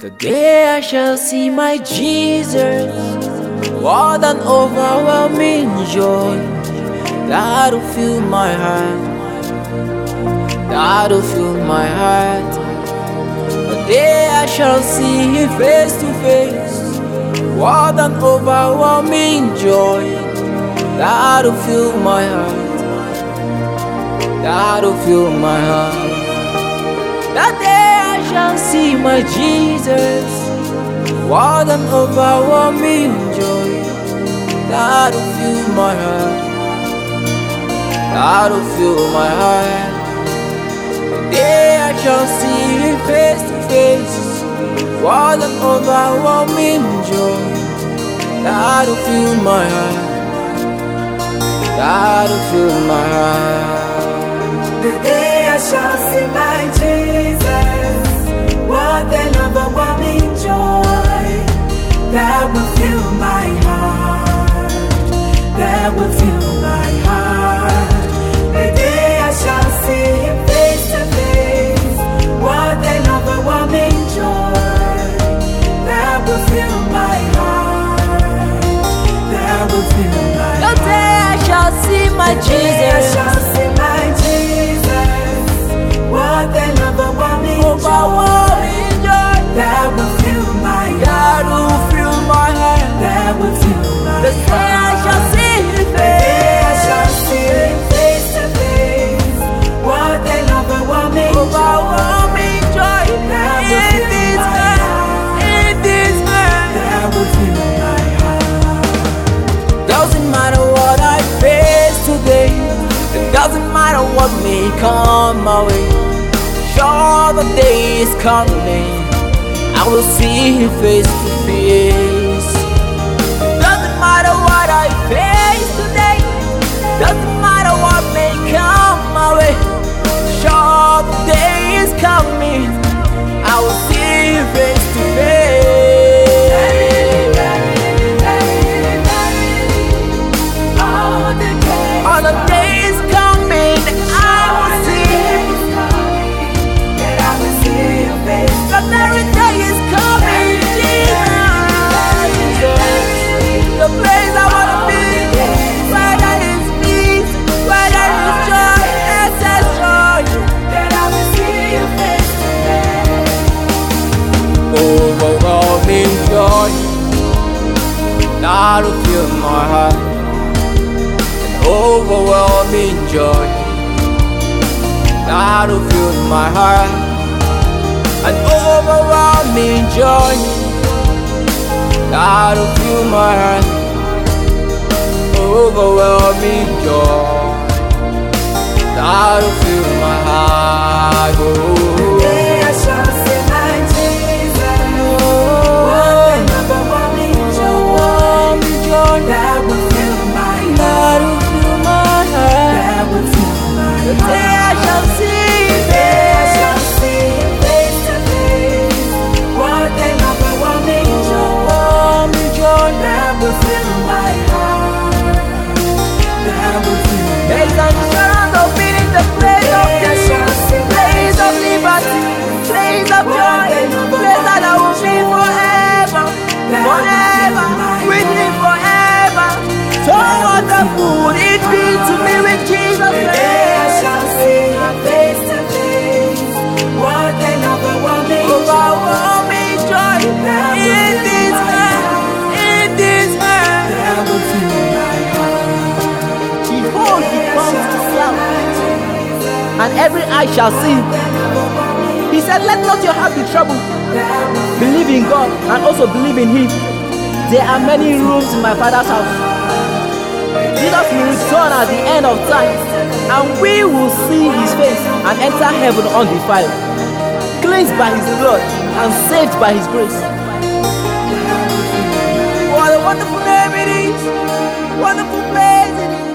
The day I shall see my Jesus, what an overwhelming joy that'll fill my heart, that'll fill my heart. The day I shall see Him face to face, what an overwhelming joy that'll fill my heart, that'll fill my heart. That day I shall see my Jesus, what an overwhelming joy that'll fill my heart, that'll fill my heart. The day I shall see Him face to face, what an overwhelming joy that'll fill my heart, that'll fill my heart. The day I shall see my Jesus, what an overwhelming joy that will fill my heart, that will fill my heart. The day I shall see Him face to face, what an overwhelming joy that will fill my heart, that will fill my heart. The day I shall see my Jesus, what an overwhelming joy that will fill my heart, that will fill my heart. that will fill my The day I shall see His The day I face, shall see Him face to face, what an overwhelming joy that will in fill this my world, heart, in this world. that will fill my heart. Doesn't matter what I face today, it doesn't matter what may come my way. Sure, the day is coming, I will see Him face to face. Doesn't matter what I face today, doesn't matter what may come my way. Sure, the day is coming, I will see Him face to face. Oh, On the day is coming, I will see Him. that I will see Your face. The very day is coming, Jesus. The place I wanna be, where there is peace, where there is joy, excess joy. That I will see Your face today. Overwhelming joy that'll fill my heart. An overwhelming joy that'll fill my heart. An overwhelming joy that'll fill my heart. Overwhelming joy that'll fill my heart. Oh. Day I shall see my Jesus, what an overwhelming joy that will fill my heart, That'll fill my heart. that will fill my The heart. day I shall see Day I shall see Him face to face, what an overwhelming joy that will fill my heart, that will fill my There is an assurance of being in the place of peace, place of liberty, place of joy, place that I will be forever, forever, with Him forever. So wonderful would it be to be with Jesus The day I Christ. shall see Him face to face, what an overwhelming Overwhelming joy in this world, in this world. that will fill my heart. Behold, He comes to serve, and every eye shall see Him. He said, let not your heart be troubled. Believe in God and also believe in Him. There are many rooms in my Father's house. Jesus will return at the end of time, and we will see His face and enter heaven undefiled, cleansed by His blood and saved by His grace. What a wonderful name it is! Wonderful place it is!